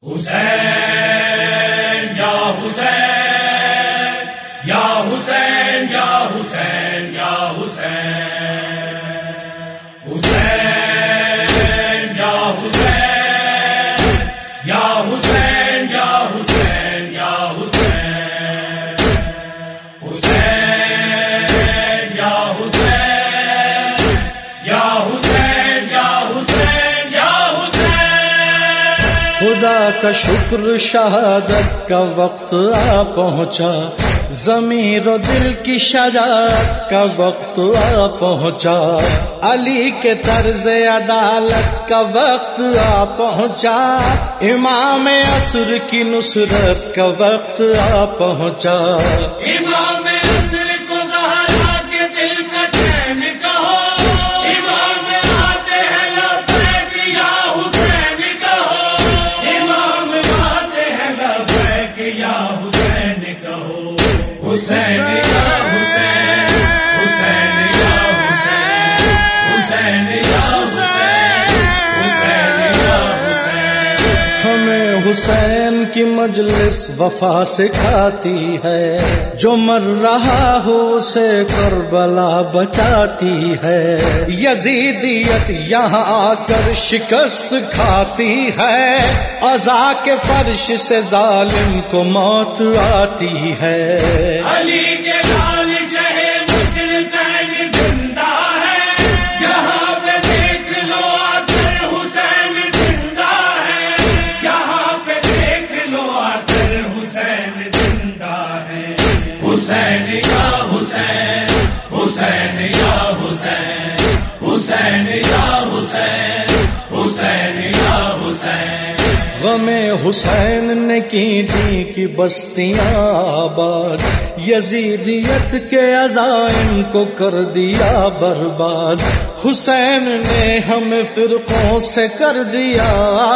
حسین یا حسین یا حسین یا حسین یا حسین حسین یا حسین یا حسین یا حسین یا حسین حسین یا حسین یا حسین یا حسین یا حسین. خدا کا شکر شہادت کا وقت آ پہنچا، ضمیر و دل کی شجاعت کا وقت آ پہنچا، علی کے طرز عدالت کا وقت آ پہنچا، امام عصر کی نصرت کا وقت آ پہنچا. امام عصر کو زہرا کے دل کا چین کہو، امام آتے ہیں لبیک یا حسین کہو، امام آتے ہیں لبیک یا حسین کہو. حسین یا حسین حسین یا حسین حسین یا حسین حسین یا حسین. ہمیں حسین کی مجلس وفا سکھاتی ہے، جو مر رہا ہو اسے کربلا بچاتی ہے. یزیدیت یہاں آ کر شکست کھاتی ہے، عزا کے فرش سے ظالم کو موت آتی ہے. علی کے لال شہ مشرقین زندہ ہے، یہاں پہ دیکھ لو آ کر حسین زندہ ہے، یہاں پہ دیکھ لو آ کر حسین زندہ ہے. حسین یا حسین حسین یا حسین حسین یا حسین حسین یا حسین. غم حسین نے کی تھی کہ بستیاں آباد، یزیدیت کے عزائم کو کر دیا برباد. حسین نے ہمیں فرقوں سے کر دیا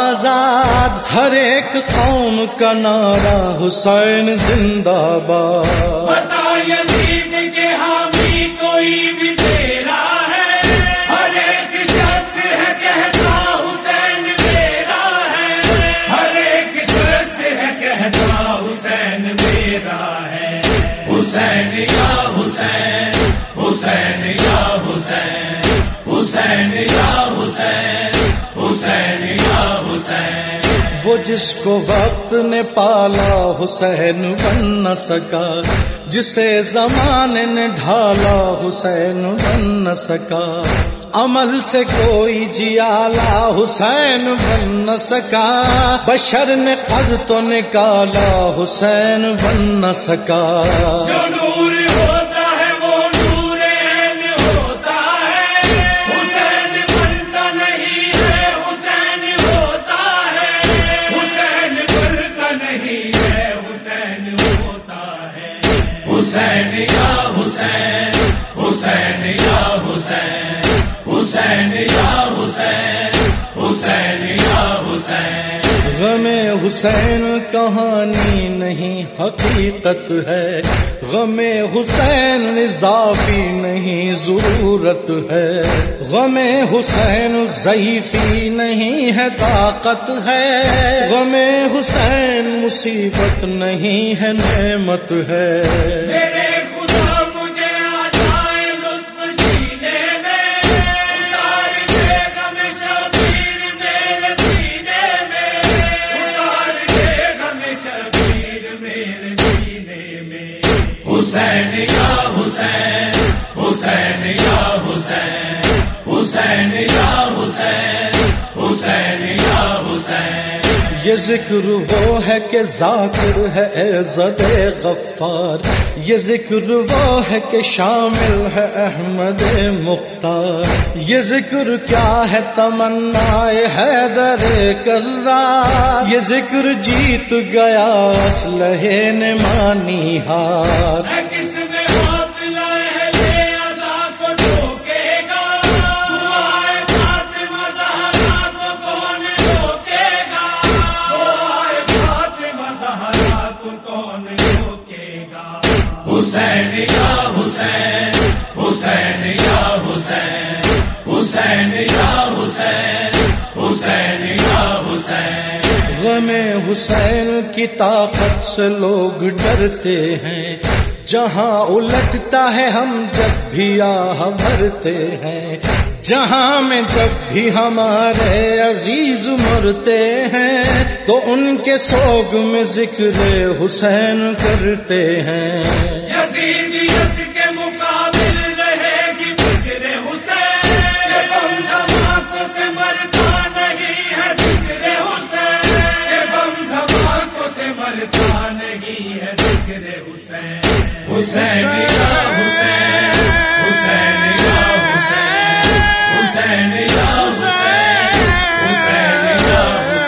آزاد، ہر ایک قوم کا نعرہ حسین زندہ باد. بتا یزید کے حامی کوئی بھی تیرا ہے، ہر ایک شخص ہے کہتا حسین میرا ہے، ہر ایک شخص ہے کہتا حسین میرا ہے. حسین یا حسین حسین یا حسین حسین یا حسین حسین یا حسین. وہ جس کو وقت نے پالا حسین بن نہ سکا، جسے زمانے نے ڈھالا حسین بن نہ سکا. عمل سے کوئی جیالا حسین بن نہ سکا، بشر نے قد تو نکالا حسین بن نہ سکا. جو نور ہوتا ہے وہ نور عین ہوتا ہے، حسین بنتا نہیں ہے حسین ہوتا ہے، حسین بنتا نہیں ہے حسین ہوتا ہے. حسین یا حسین حسین یا حسین حسین یا حسین حسین یا حسین. غم حسین کہانی نہیں حقیقت ہے، غم حسین اضافی نہیں ضرورت ہے، غم حسین ضعیفی نہیں ہے طاقت ہے، غم حسین مصیبت نہیں ہے نعمت ہے. میرے خدا مجھے آ جائے لطف جینے میں، اتار دے غم شبیر میرے سینے میں، اتار دے غم شبیر میرے سینے میں. حسین یا حسین حسین یا حسین حسین یا حسین حسین یا حسین. یہ ذکر وہ ہے کہ ذاکر ہے عزت غفار، یہ ذکر وہ ہے کہ شامل ہے احمد مختار. یہ ذکر کیا ہے تمنا حیدر کرار، یہ ذکر جیت گیا اسلحے نے مانی ہار. کس میں حوصلہ ہے یہ عزا کو ٹھوکے گا، دعائے فاطمہ زہرا کو کون روکے گا، دعائے فاطمہ زہرا کو کون روکے گا. حسین یا حسین حسین یا حسین حسین یا حسین حسین یا حسین. دم حسین کی طاقت سے لوگ ڈرتے ہیں، جہاں الٹتا ہے ہم جب بھی آہ بھرتے ہیں، جہاں میں جب بھی ہمارے عزیز مرتے ہیں تو ان کے سوگ میں ذکر حسین کرتے ہیں۔ یزیدیت کے مقابل رہے گی فکر حسین، یہ بم دھماکوں سے مرتا نہیں ہے ذکر حسین، یہ بم دھماکوں سے مرتا نہیں ہے ذکر حسین۔ حسین یا حسین، حسین یا حسین، حسین یا حسین، حسین یا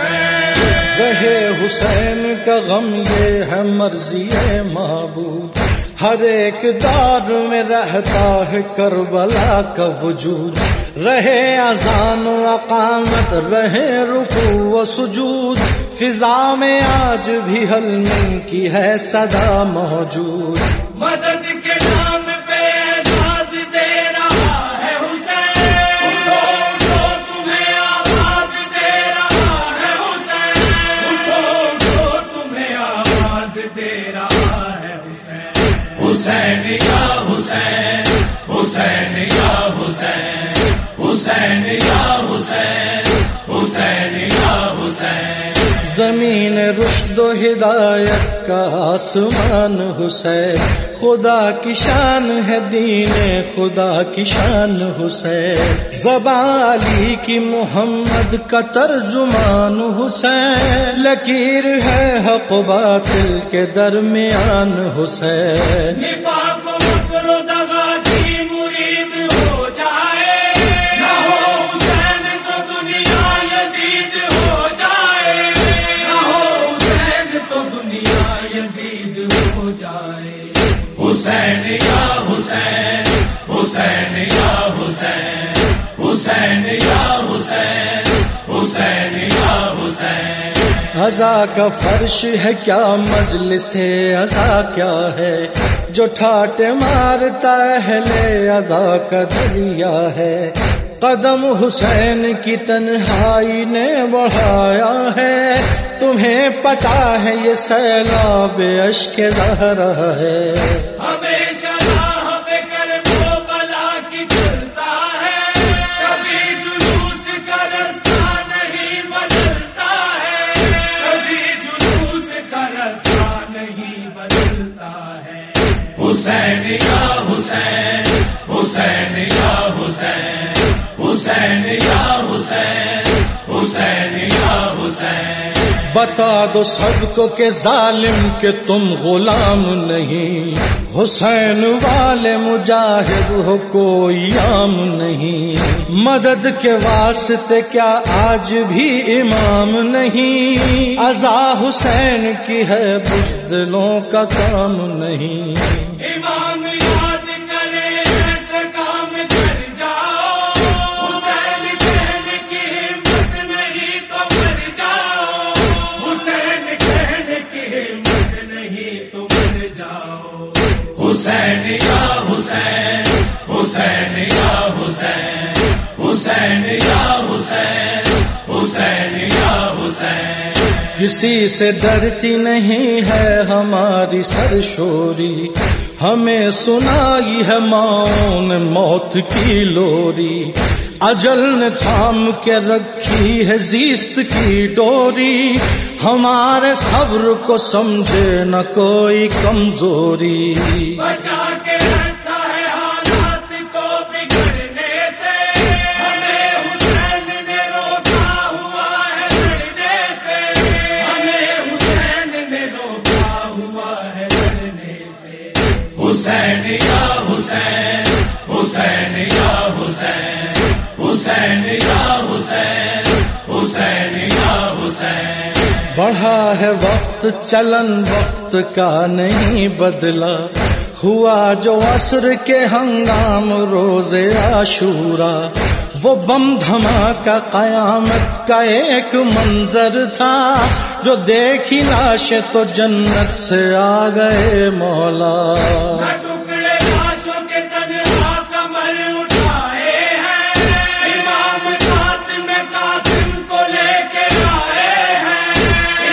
حسین۔ رہے حسین کا غم یہ ہے مرضی معبود، ہر ایک دور میں رہتا ہے کربلا کا وجود، رہے اذان و اقامت، رہے رکوع و سجود، فضا میں آج بھی حلم کی ہے صدا موجود۔ مدد کے نام پہ اعزاز دے رہا ہے حسین، اٹھو اٹھو تمہیں آواز دے رہا ہے حسین، اٹھو اٹھو تمہیں آواز دے رہا ہے حسین۔ حسین یا حسین، حسین یا حسین، حسین یا حسین، حسین یا حسین۔ زمین رشد و ہدایت کا آسمان حسین، خدا کی شان ہے دین خدا کی شان حسین، زبان علی کی محمد کا ترجمان حسین، لکیر ہے حق و باطل کے درمیان حسین۔ نفاق و مکر و دغا کی مرید ہو جائے، نہ ہو حسین تو دنیا یزید ہو جائے، نہ ہو حسین تو دنیا یزید ہو جائے۔ حسین یا حسین، حسین یا حسین، حسین یا حسین، حسین یا حسین۔ عزا کا فرش ہے کیا مجلس ہے عزا کیا ہے، جو ٹھاٹے مارتا اہل عزا کا دریا ہے، قدم حسین کی تنہائی نے بڑھایا ہے، تمہیں پتا ہے یہ سیلاب اشک زہرا ہے۔ ہمیشہ راہ پہ کربلا کی چلتا ہے، کبھی جلوس کا رستہ نہیں بدلتا ہے، کبھی جلوس کا رستہ نہیں بدلتا ہے۔ حسین یا حسین، حسین یا حسین، حسین یا حسین، حسین یا حسین۔ بتا دو سب کو کہ ظالم کہ تم غلام نہیں، حسین والے مجاہد ہو کوئی عام نہیں، مدد کے واسطے کیا آج بھی امام نہیں، عزا حسین کی ہے بزدلوں کا کام نہیں۔ امام یاد کرے ایسے کام کر جاؤ، حسین کہنے کی ہمت نہیں تو مر جاؤ، حسین کہنے کی ہمت نہیں تو مر جاؤ۔ حسین یا حسین، حسین یا حسین، حسین یا حسین، حسین یا حسین۔ کسی سے ڈرتی نہیں ہے ہماری سرشوری، ہمیں سنائی ہے ماؤں نے موت کی لوری، اجل نے تھام کے رکھی ہے زیست کی ڈوری، ہمارے صبر کو سمجھے نہ کوئی کمزوری، بچا کے رکھا ہے حالات کو بگڑنے سے، ہمیں حسین نے روکا ہوا ہے لڑنے سے، ہمیں حسین نے روکا ہوا ہے لڑنے سے۔ حسین یا حسین، حسین یا حسین، حسین یا حسین، حسین یا حسین۔ بڑھا ہے وقت چلن وقت کا نہیں بدلا، ہوا جو عصر کے ہنگام روز عاشورا، وہ بم دھماکہ قیامت کا ایک منظر تھا، جو دیکھی لاشیں تو جنت سے آ گئے مولا۔ نہ ٹکڑے لاشوں کے تنہا کمر اٹھائے ہیں، امام ساتھ میں قاسم کو لے کے آئے ہیں،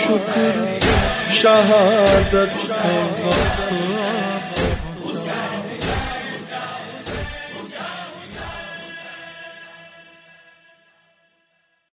شکر شہادت ہے